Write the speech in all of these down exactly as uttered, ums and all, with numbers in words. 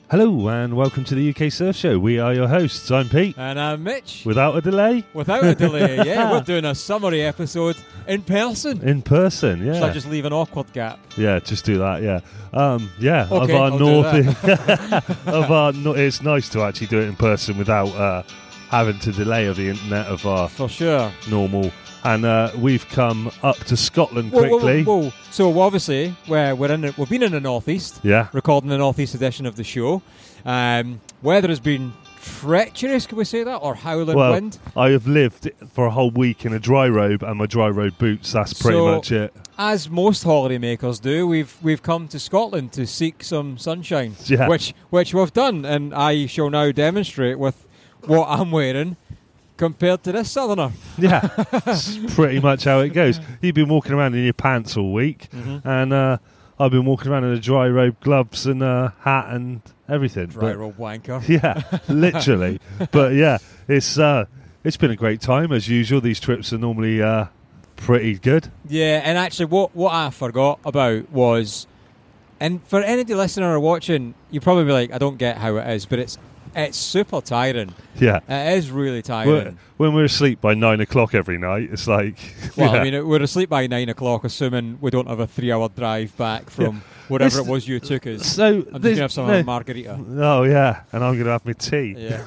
Hello and welcome to the U K Surf Show. We are your hosts. I'm Pete. And I'm Mitch. Without a delay? Without a delay, yeah. We're doing a summary episode in person. In person, yeah. Should I just leave an awkward gap? Yeah, just do that, yeah. Um, yeah, okay, of our I'll north. do that. of our no- it's nice to actually do it in person without uh, having to delay of the internet of our For sure. normal. And uh, we've come up to Scotland Whoa, whoa, quickly. whoa, whoa. So obviously, we're, we're in the, we've been in the northeast, Yeah. recording the northeast edition of the show. Um, weather has been treacherous, can we say that? Or howling Well, wind. I have lived for a whole week in a dry robe and my dry robe boots. That's pretty So- much it. As most holiday makers do, we've we've come to Scotland to seek some sunshine, Yeah. which which we've done, and I shall now demonstrate with what I'm wearing compared to this southerner. Yeah, that's pretty much how it goes. You've been walking around in your pants all week, Mm-hmm. and uh, I've been walking around in a dry robe, gloves, and uh, hat, and everything. Dry But- robe wanker. Yeah, literally. But yeah, it's uh, it's been a great time as usual. These trips are normally uh, pretty good. Yeah, and actually, what what I forgot about was, and for any listener or watching, you probably be like, I don't get how it is, but it's it's super tiring. Yeah. It is really We're- tiring. when we're asleep by nine o'clock every night, it's like Well, yeah. I mean, we're asleep by nine o'clock, assuming we don't have a three-hour drive back from whatever It's- it was you took us. So I'm just there's- gonna have some no. margarita. Oh yeah, and I'm gonna have my tea. Yeah,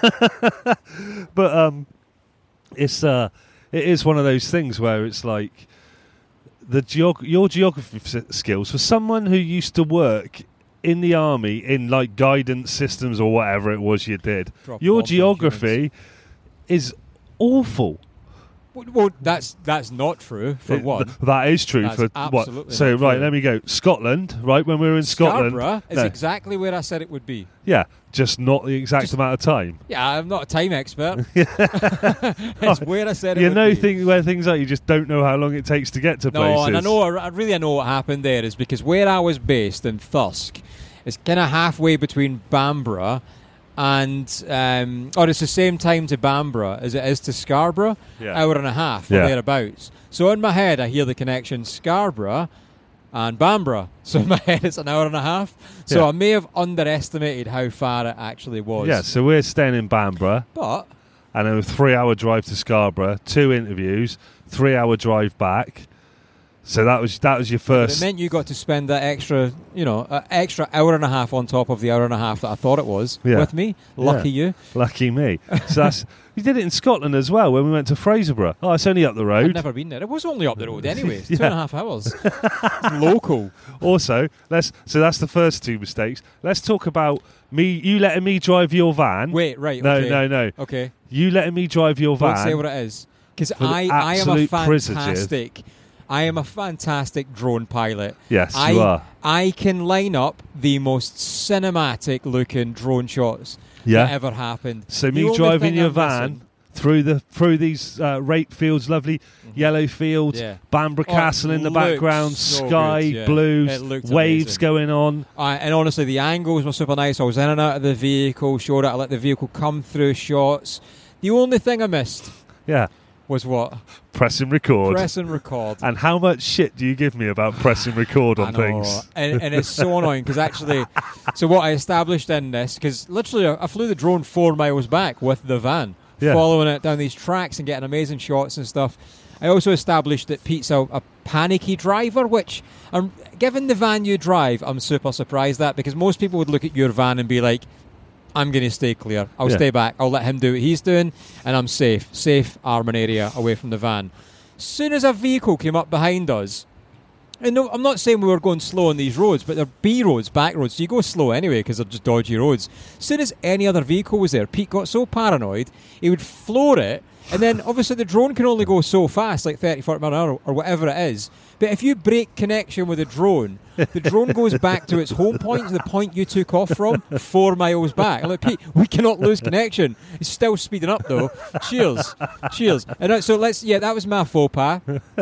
But um, it's uh, it is one of those things where it's like the geog- your geography s- skills for someone who used to work in the army in like guidance systems or whatever it was you did. Drop Your bombs on geography is awful. Well, well, that's that's not true. For It- one, th- that is true That's for what. absolutely So not right, true. let me go. Scotland, right? When we were in Scotland, Scarborough is no, exactly where I said it would be. yeah, just not the exact Just- amount of time. Yeah, I'm not a time expert. It's where I said it You would know be. things where things are, you just don't know how long it takes to get to No, places. and I know, I really know what happened there is because where I was based in Thirsk, it's kind of halfway between Bamborough and, um, or it's the same time to Bamborough as it is to Scarborough, Yeah. hour and a half Yeah. or thereabouts. So in my head, I hear the connection Scarborough and Bamborough. So in my head, it's an hour and a half. So Yeah. I may have underestimated how far it actually was. Yeah, so we're staying in Bamborough, But and then a three-hour drive to Scarborough, two interviews, three-hour drive back. So that was that was your But first. it meant you got to spend that extra, you know, uh, extra hour and a half on top of the hour and a half that I thought it was Yeah. with me. Lucky you. Lucky me. So that's you did it in Scotland as well when we went to Fraserburgh. Oh, it's only up the I've road. never been there. It was only up the road anyway. It's Yeah. two and a half hours. It's local. Also, let's so that's the first two mistakes. Let's talk about me. You letting me drive your van? Wait, right. no, okay. no, no. Okay. You letting me drive your Don't van? say what it is. Because For the I, I am a absolute privilege. fantastic, I am a fantastic drone pilot. Yes, I, you are. I can line up the most cinematic looking drone shots Yeah. that ever happened. So The me only driving thing your I'm van missing- through the through these uh, rape fields, lovely yellow fields, Yeah. Bamborough Oh, Castle in the looks background, so sky, good, yeah. blues, It looked waves amazing. going on. Uh, and honestly, the angles were super nice. I was in and out of the vehicle, showed it. I let the vehicle come through shots. The only thing I missed Yeah, was what? press and record. Press and record. And how much shit do you give me about press and record I on know. things? And, and it's so annoying because actually, so what I established in this, because literally I, I flew the drone four miles back with the van, Yeah. following it down these tracks and getting amazing shots and stuff. I also established that Pete's a, a panicky driver, which, I'm, given the van you drive, I'm super surprised at because most people would look at your van and be like, I'm going to stay clear. I'll Yeah. stay back. I'll let him do what he's doing, and I'm safe. Safe arming area away from the van. Soon as a vehicle came up behind us, and no, I'm not saying we were going slow on these roads, but they're B roads, back roads, so you go slow anyway because they're just dodgy roads. As soon as any other vehicle was there, Pete got so paranoid, he would floor it, and then obviously the drone can only go so fast, like thirty, forty miles an hour or whatever it is. But if you break connection with a drone, the drone goes back to its home point, the point you took off from, four miles back. I'm like, Pete, we cannot lose connection. It's still speeding up though. Cheers. Cheers. And uh, so let's, yeah, that was my faux pas.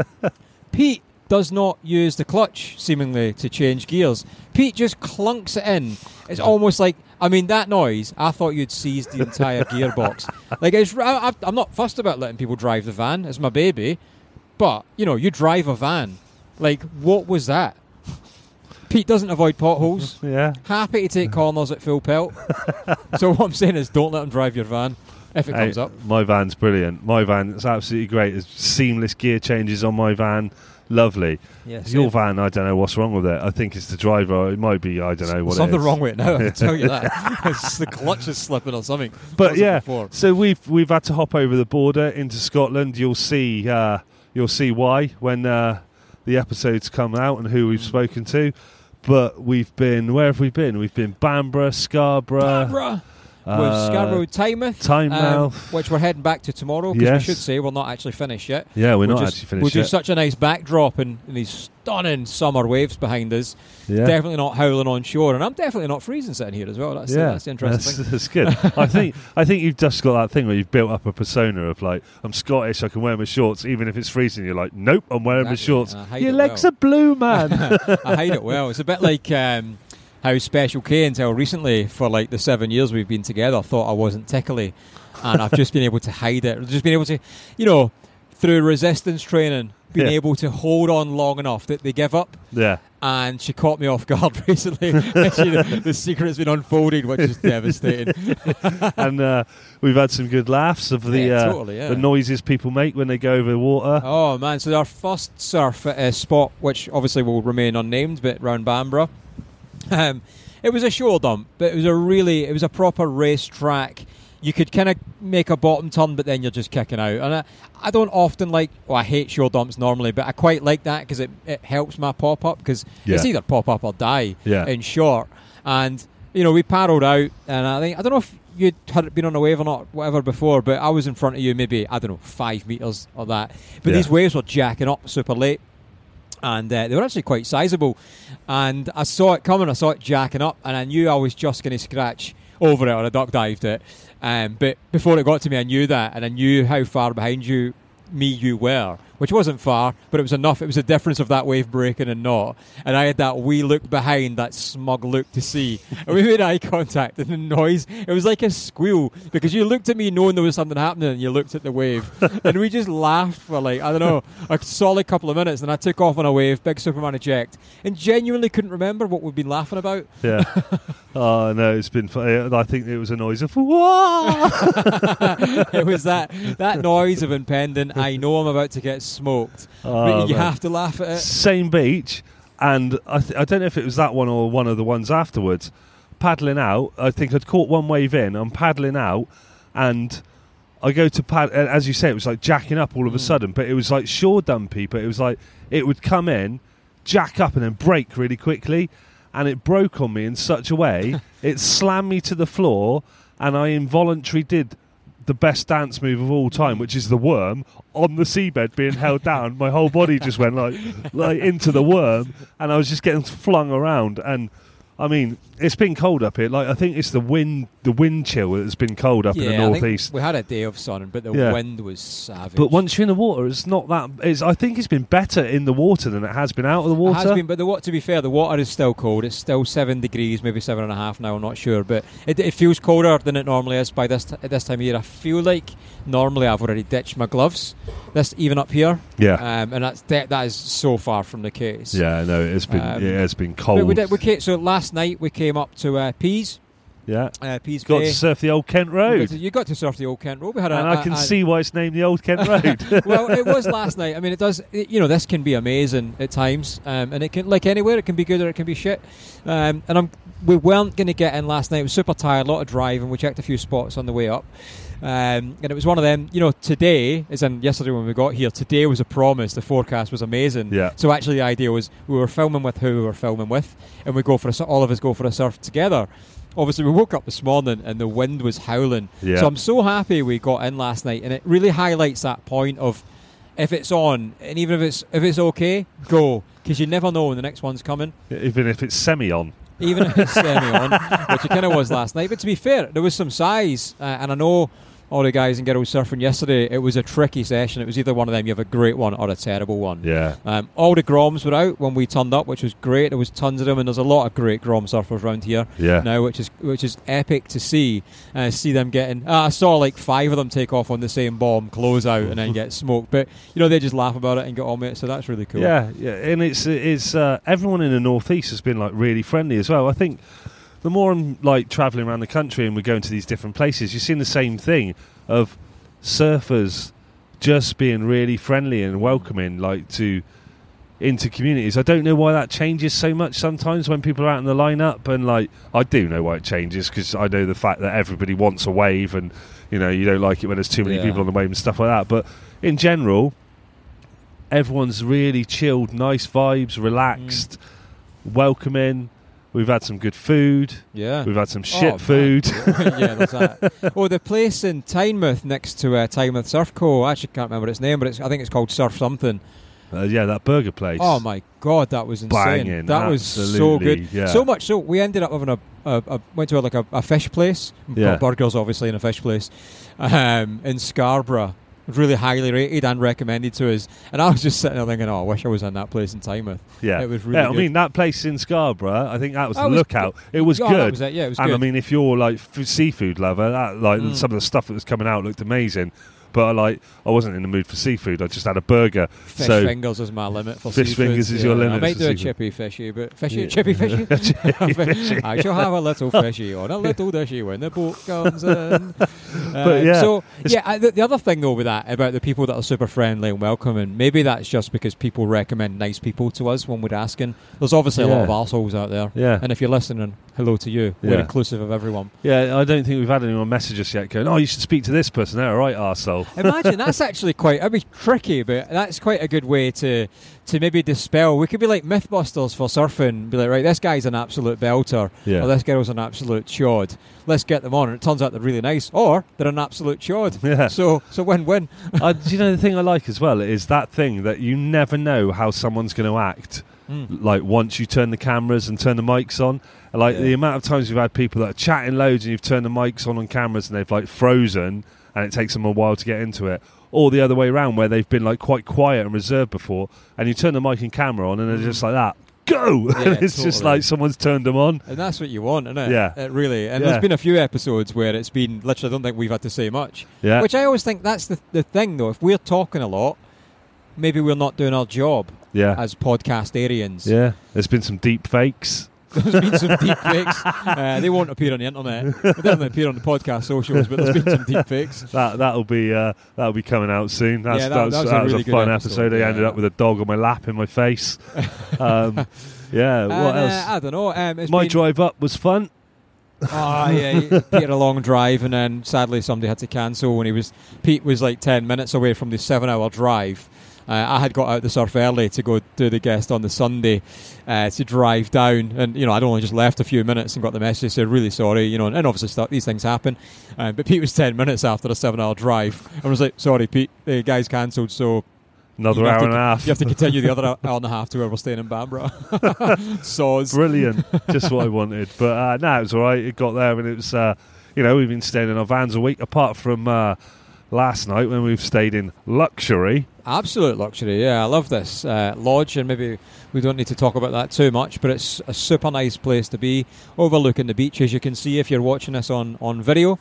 Pete does not use the clutch, seemingly, to change gears. Pete just clunks it in. It's almost like, I mean, that noise, I thought you'd seized the entire gearbox. Like, it's, I, I, I'm not fussed about letting people drive the van. It's my baby. But, you know, you drive a van. Like, what was that? Pete doesn't avoid potholes. Yeah. Happy to take corners at full pelt. So what I'm saying is, don't let him drive your van if it Hey, comes up. My van's brilliant. My van is absolutely great. There's seamless gear changes on my van. Lovely. Yes, Your van, I don't know what's wrong with it. I think it's the driver. It might be, I don't know what something it is. wrong with it now. I can tell you that. It's the clutch is slipping or something. But Wasn't yeah, before. so we've we've had to hop over the border into Scotland. You'll see uh, you'll see why when uh, the episodes come out and who we've Mm. spoken to. But we've been, where have we been? We've been Bamborough, Scarborough, Barbara. uh, With Scarborough, Tynemouth, Tynemouth. um, which we're heading back to tomorrow because Yes. we should say we're not actually finished yet. Yeah, we're We'll not just- actually finished We'll do yet. such a nice backdrop and, and these stunning summer waves behind us. Yeah. Definitely not howling on shore, and I'm definitely not freezing sitting here as well. That's, yeah, that's the interesting that's, thing. that's good. I think I think you've just got that thing where you've built up a persona of like, I'm Scottish, I can wear my shorts even if it's freezing. You're like, nope, I'm wearing Exactly, my shorts. and I hide Your it legs well. are blue, man. I hide it well. It's a bit like um, how Special K until recently, for like the seven years we've been together, thought I wasn't tickly, and I've just been able to hide it. Just been able to, you know, through resistance training, being Yeah. able to hold on long enough that they give up. Yeah. And she caught me off guard recently. She, the, the secret's been unfolded, which is devastating. And uh, we've had some good laughs of the Yeah, uh, totally, yeah. the noises people make when they go over the water. Oh man! So our first surf at a spot, which obviously will remain unnamed, but round Bamborough. Um, it was a shore dump, but it was a really, it was a proper race track. You could kind of make a bottom turn, but then you're just kicking out. And I, I don't often like, well, I hate shore dumps normally, but I quite like that because it, it helps my pop up because Yeah. it's either pop up or die Yeah. in short. And you know, we paddled out, and I think I don't know if you'd had been on a wave or not, whatever before, but I was in front of you, maybe I don't know, five meters or that. But Yeah. these waves were jacking up super late. And uh, they were actually quite sizable. And I saw it coming, I saw it jacking up, and I knew I was just going to scratch over it, or I duck dived it. Um, but before it got to me, I knew that, and I knew how far behind you, me, you were, which wasn't far, but it was enough. It was the difference of that wave breaking and not. And I had that wee look behind, that smug look to see. And we made eye contact, and the noise, it was like a squeal, because you looked at me knowing there was something happening, and you looked at the wave. And we just laughed for like, I don't know, a solid couple of minutes. And I took off on a wave, big Superman eject, and genuinely couldn't remember what we'd been laughing about. Yeah. Oh no, it's been fun. I think it was a noise of whoa. It was that that noise of impending, I know I'm about to get smoked. Oh, you man. have to laugh at it. Same beach, and I, th- I don't know if it was that one or one of the ones afterwards. Paddling out, I think I'd caught one wave in. I'm paddling out, and I go to pad. and As you say, it was like jacking up all of a Mm. sudden, but it was like shore dumpy. But it was like it would come in, jack up, and then break really quickly, and it broke on me in such a way it slammed me to the floor, and I involuntarily did the best dance move of all time, which is the worm on the seabed being held down. My whole body just went like like into the worm, and I was just getting flung around. And I mean, it's been cold up here. Like I think it's the wind, the wind chill that's been cold up in the I think northeast. we had a day of sun, but the Yeah. wind was savage. But once you're in the water, it's not that. It's, I think it's been better in the water than it has been out of the It water. has been, but the wa- to be fair, the water is still cold. It's still seven degrees, maybe seven and a half now. I'm not sure, but it, it feels colder than it normally is by this t- at this time of year. I feel like normally I've already ditched my gloves. This even up here, Yeah, um, and that's that, that is so far from the case. yeah. No, it's been Um, it has been cold. But we did. We came, so last night we came up to uh, Pease, yeah, uh, Pease got Bay. to surf the old Kent You got Road, to- You got to surf the old Kent Road. We had a, and I a- can a- see why it's named the old Kent Road. well, it was last night. I mean, it does. It, you know, this can be amazing at times, um, and it can, like anywhere, it can be good or it can be shit. Um, and I'm, we weren't going to get in last night. We were super tired, a lot of driving. We checked a few spots on the way up, um, and it was one of them. You know, today, as in yesterday when we got here, today was a promise. The forecast was amazing. Yeah. So actually, the idea was we were filming with who we were filming with, and we go for a, sur- all of us go for a surf together. Obviously, we woke up this morning and the wind was howling. Yeah. So I'm so happy we got in last night, and it really highlights that point of if it's on, and even if it's if it's okay, go, because you never know when the next one's coming. Even if it's semi on. Even if it's semi on, which it kind of was last night. But to be fair, there was some size, uh, and I know all the guys and girls surfing yesterday, it was a tricky session. It was either one of them, you have a great one or a terrible one. Yeah. Um, all the Groms were out when we turned up, which was great. There was tons of them, and there's a lot of great Grom surfers around here Yeah. now, which is which is epic to see. Uh, see them getting. Uh, I saw like five of them take off on the same bomb, close out, and then get smoked. But you know, they just laugh about it and get on with it. So that's really cool. Yeah, yeah, and it's it's uh, everyone in the northeast has been like really friendly as well. I think the more I'm like traveling around the country and we're going to these different places, you're seeing the same thing of surfers just being really friendly and welcoming, like to into communities. I don't know why that changes so much sometimes when people are out in the lineup, and like I do know why it changes because I know the fact that everybody wants a wave, and you know you don't like it when there's too many Yeah. people on the wave and stuff like that. But in general, everyone's really chilled, nice vibes, relaxed, mm. welcoming. We've had some good food. Yeah. We've had some shit oh, food. yeah, there's that. Oh, the place in Tynemouth next to uh, Tynemouth Surf Co. I actually can't remember its name, but it's, I think it's called Surf something. Uh, yeah, that burger place. Oh my god, that was insane. Banging, that was so good. Yeah. So much so we ended up having a, a, a went to a, like a, a fish place. Yeah. Burgers obviously in a fish place um, in Scarborough. Really highly rated and recommended to us, and I was just sitting there thinking, "Oh, I wish I was in that place in Tynemouth." Yeah, it was really. Yeah, I good. mean that place in Scarborough. I think that was that the was Lookout. Good. It was oh, good. That was it. Yeah, it was and good. I mean, if you're like f- seafood lover, that like Mm. some of the stuff that was coming out looked amazing. But I like, I wasn't in the mood for seafood. I just had a burger. Fish so fingers is my limit for fish seafood. fingers is yeah. your limit I might for do a seafood. chippy fishy, but fishy, Yeah. chippy fishy. Chippy fishy. I shall have a little fishy on a little dishy when the boat comes in. But Um, yeah, so yeah, I, the, the other thing though with that about the people that are super friendly and welcoming, maybe that's just because people recommend nice people to us when we're asking. There's obviously a lot Yeah. of arseholes out there, Yeah. and if you're listening, hello to you. We're Yeah. inclusive of everyone. Yeah, I don't think we've had anyone message us yet going, "Oh, you should speak to this person." There, all right, arsehole. Imagine that's actually quite. That'd be tricky, but that's quite a good way to to maybe dispel. We could be like Mythbusters for surfing. Be like, right, this guy's an absolute belter, Yeah. or this girl's an absolute chod. Let's get them on, and it turns out they're really nice, or they're an absolute chod. Yeah. So so win win. uh, do you know the thing I like as well is that thing that you never know how someone's going to act. Mm. Like once you turn the cameras and turn the mics on, like Yeah. the amount of times we've had people that are chatting loads and you've turned the mics on on cameras and they've like frozen and it takes them a while to get into it, or the other way around where they've been like quite quiet and reserved before and you turn the mic and camera on and they're just like that, go. Yeah, It's just totally. like someone's turned them on. And that's what you want, isn't it? Yeah. It really. And Yeah. there's been a few episodes where it's been literally. I don't think we've had to say much. Yeah. Which I always think that's the the thing though. If we're talking a lot, maybe we're not doing our job Yeah. as podcastarians. Yeah. There's been some deep fakes. There's been some deep fakes. Uh, they won't appear on the internet. They definitely appear on the podcast socials, but there's been some deep fakes. That that'll be uh, that'll be coming out soon. That's, Yeah, that- that, was, that was that a was really a good fun episode, episode. I yeah. ended up with a dog on my lap in my face. Um, yeah. What And, uh, else? I don't know. Um, it's My been, drive up was fun. Oh yeah, Pete had a long drive, and then sadly somebody had to cancel. When he was Pete was like ten minutes away from the seven-hour drive. Uh, I had got out the surf early to go do the guest on the Sunday uh, to drive down, and you know I'd only just left a few minutes and got the message. Said really sorry, you know, and obviously stuff, these things happen. Uh, but Pete was ten minutes after a seven-hour drive, and was like, "Sorry, Pete, the guy's cancelled, so." Another You have hour to- and a half. You have to continue the other hour and a half to where we're staying in Bamborough. Saws. Brilliant. Just what I wanted. But uh, no, it was all right. It got there, and it was, uh, you know, we've been staying in our vans a week, apart from uh, last night when we've stayed in luxury. Absolute luxury, yeah. I love this uh, lodge, and maybe we don't need to talk about that too much, but it's a super nice place to be, overlooking the beach, as you can see if you're watching this on, on video.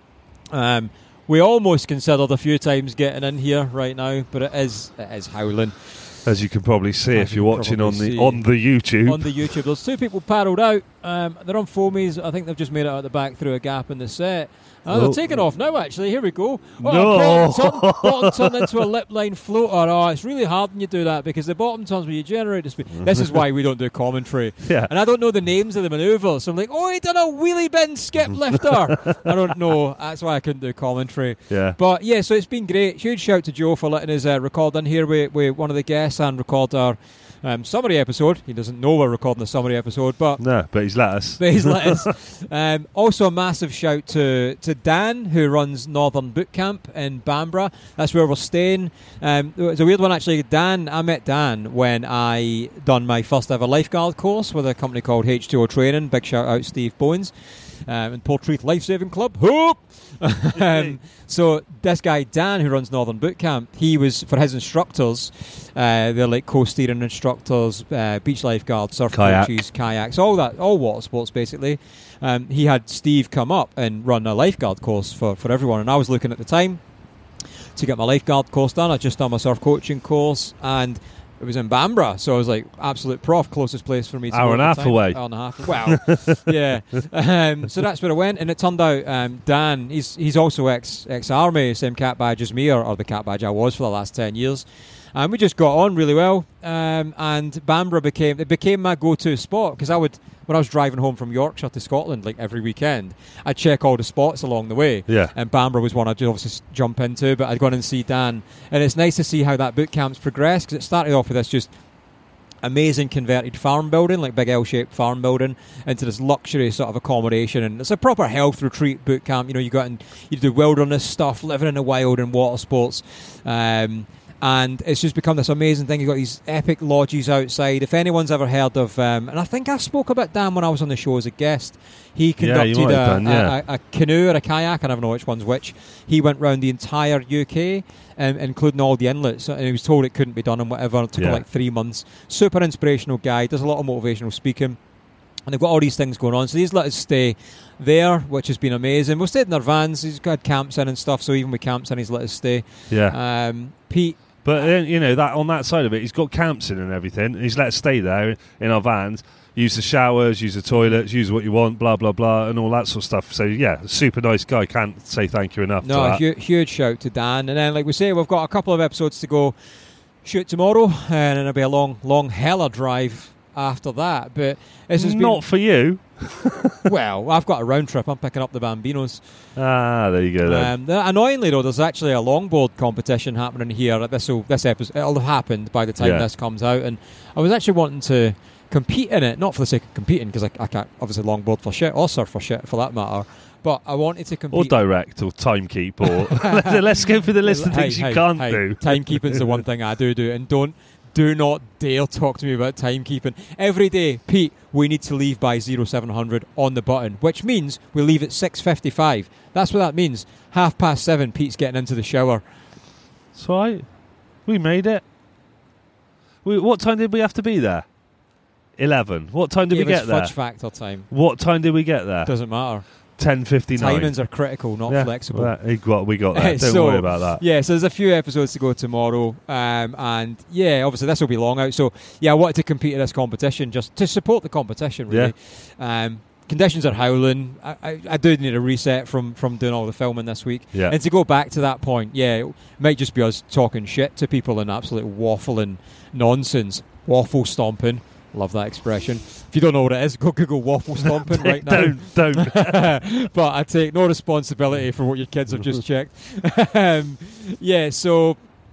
Um, we almost considered a few times getting in here right now, but it is it is howling. As you can probably see As if you you're can watching on probably the see. on the YouTube. On the YouTube, there's two people paddled out. Um, they're on foamies. I think they've just made it out the back through a gap in the set. Oh, they're Oh. taking off now, actually. Here we go. Oh, No. bottom, turn, bottom turn into a lip line floater. Oh, it's really hard when you do that because the bottom turns when you generate the speed. This is why we don't do commentary. Yeah. And I don't know the names of the manoeuvres. So I'm like, oh, he done a wheelie bin skip lifter. I don't know. That's why I couldn't do commentary. Yeah. But yeah, so it's been great. Huge shout to Joe for letting us uh, record in here with, with one of the guests and record our um, summary episode. He doesn't know we're recording the summary episode, but No, but he's let us. but he's let us. Um, also, a massive shout to, to Dan, who runs Northern Boot Camp in Bamborough. That's where we're staying. Um, it's a weird one, actually. Dan, I met Dan when I done my first ever lifeguard course with a company called H two O Training. Big shout out, Steve Bones. um, and Portreath Life-Saving Club. Hope! um, so this guy, Dan, who runs Northern Boot Camp, he was, for his instructors, uh, they're like co-steering instructors, uh, beach lifeguards, surf Kayak. coaches, kayaks, all that, all water sports basically. Um, he had Steve come up and run a lifeguard course for, for everyone, and I was looking at the time to get my lifeguard course done. I just done my surf coaching course, and it was in Bamborough, so I was like, absolute prof, closest place for me to Hour go and a at half the time. away. Hour and a half. Wow. Yeah. Um, so that's where I went, and it turned out um, Dan, he's he's also ex ex army, same cat badge as me, or, or the cat badge I was for the last ten years. And we just got on really well, um, and Bamborough became it became my go-to spot, because I would, when I was driving home from Yorkshire to Scotland, like every weekend, I'd check all the spots along the way. Yeah. And Bamborough was one I'd obviously jump into, but I'd go in and see Dan, and it's nice to see how that boot camp's progressed, because it started off with this just amazing converted farm building, like big L-shaped farm building, into this luxury sort of accommodation, and it's a proper health retreat boot camp. You know, you got in, you do wilderness stuff, living in the wild and water sports. Um, And it's just become this amazing thing. You've got these epic lodges outside. If anyone's ever heard of, um, and I think I spoke about Dan when I was on the show as a guest. He conducted Yeah, you might a, have done, yeah. a, a, a canoe or a kayak, I never know which one's which. He went round the entire U K, um, including all the inlets, and he was told it couldn't be done and whatever. It took Yeah. him like three months. Super inspirational guy, does a lot of motivational speaking. And they've got all these things going on. So he's let us stay there, which has been amazing. We've stayed in their vans. He's got camps in and stuff, so even with camps in, he's let us stay. Yeah. Um, Pete... But then, you know, that on that side of it, he's got camps in and everything. He's let us stay there in our vans, use the showers, use the toilets, use what you want, blah blah blah, and all that sort of stuff. So yeah, super nice guy. Can't say thank you enough. No, to that. hu- huge shout to Dan. And then, like we say, we've got a couple of episodes to go. Shoot tomorrow, and it'll be a long, long hella drive after that. But this has Not for you. been well. I've got a round trip. I'm picking up the Bambinos. Ah, there you go. Then. Um, the- annoyingly, though, there's actually a longboard competition happening here. This will, this episode, it'll have happened by the time Yeah. this comes out. And I was actually wanting to compete in it, not for the sake of competing, because I, I can't obviously longboard for shit, or surf for shit for that matter. But I wanted to compete. Or direct, or timekeep, or let's go through the list of Hey, things hey, you can't hey, do. Timekeeping's the one thing I do do, and don't, do not dare talk to me about timekeeping. Every day, Pete, we need to leave by zero seven hundred on the button, which means we leave at six fifty-five. That's what that means. Half past seven, Pete's getting into the shower. That's right. We made it. We, what time did we have to be there? Eleven. What time did Gave we us get there? fudge factor time. What time did we get there? Doesn't matter. Ten fifty nine. Timings are critical, not yeah, flexible. Well, we got, we got that. Don't So, worry about that. Yeah, so there's a few episodes to go tomorrow, um, and yeah, obviously this will be long out. So yeah, I wanted to compete in this competition just to support the competition. Really, um, conditions are howling. I, I, I do need a reset from from doing all the filming this week, Yeah. and to go back to that point, yeah, it might just be us talking shit to people and absolute waffling nonsense, waffle stomping. Love that expression. If you don't know what it is, go Google waffle stomping right now. don't, don't. But I take no responsibility for what your kids have just checked. um, yeah, so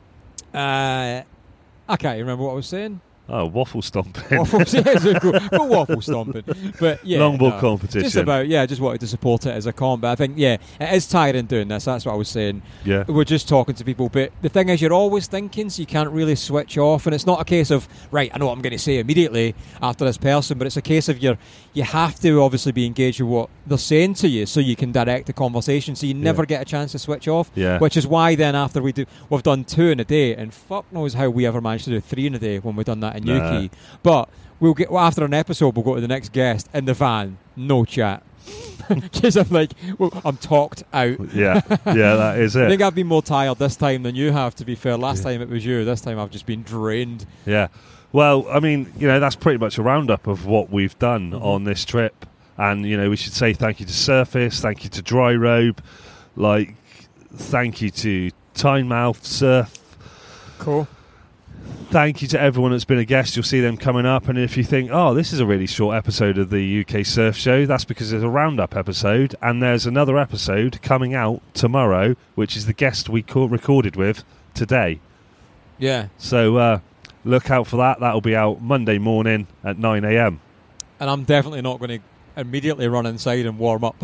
uh, I can't even remember what I was saying. Oh, waffle stomping. Waffle, yeah, so go, go waffle stomping. But yeah, Longboard no, competition. Just about, yeah, I just wanted to support it as a comp. But I think, yeah, it is tiring doing this. That's what I was saying. Yeah. We're just talking to people. But the thing is, you're always thinking, so you can't really switch off. And it's not a case of, right, I know what I'm going to say immediately after this person, but it's a case of you're, you have to obviously be engaged with what they're saying to you so you can direct the conversation. So you never Yeah. get a chance to switch off. Yeah. Which is why then after we do, we've done two in a day, and fuck knows how we ever managed to do three in a day when we've done that in Nah. Yuki. But we'll get, well, after an episode, we'll go to the next guest in the van, no chat. Because I'm like, well, I'm talked out. Yeah. Yeah, that is I it. think I've been more tired this time than you have, to be fair. Last time it was you. This time I've just been drained. Yeah. Well, I mean, you know, that's pretty much a roundup of what we've done Mhm. on this trip. And, you know, we should say thank you to Surface, thank you to Dry Robe, like, thank you to Tynemouth Surf. Cool. Thank you to everyone that's been a guest. You'll see them coming up. And if you think, oh, this is a really short episode of the U K Surf Show, that's because there's a roundup episode. And there's another episode coming out tomorrow, which is the guest we co- recorded with today. Yeah. So uh, look out for that. That'll be out Monday morning at nine a.m. And I'm definitely not going to immediately run inside and warm up.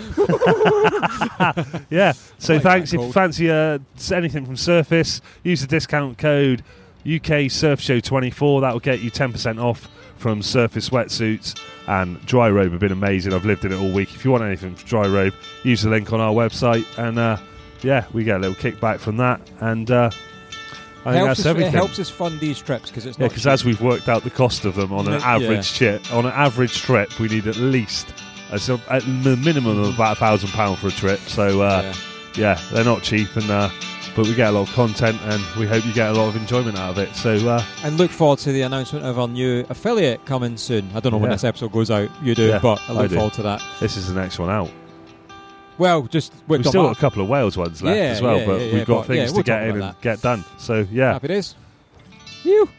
Yeah. So Like thanks. that If you cold. fancy uh, anything from Surface, use the discount code U K Surf Show twenty-four. That'll get you ten percent off from Surface Wetsuits and Dry Robe have been amazing. I've lived in it all week. If you want anything from Dry Robe, use the link on our website, and uh, yeah, we get a little kickback from that, and uh, I think helps that's us, everything. It helps us fund these trips because it's Yeah, not because cheap. as we've worked out the cost of them on an Yeah. average trip, on an average trip, we need at least a, so at the minimum of about a thousand pound for a trip. So uh, Yeah. yeah, they're not cheap, and uh, but we get a lot of content, and we hope you get a lot of enjoyment out of it. So uh, And look forward to the announcement of our new affiliate coming soon. I don't know when Yeah. this episode goes out. You do, Yeah, but I I look do. forward to that. this is the next one out. Well, just we've, We've got still that. got a couple of Wales ones left Yeah, as well, yeah, but yeah, we've yeah, got but, things yeah, to we'll get talk in about and get done. So yeah, Happy days. You.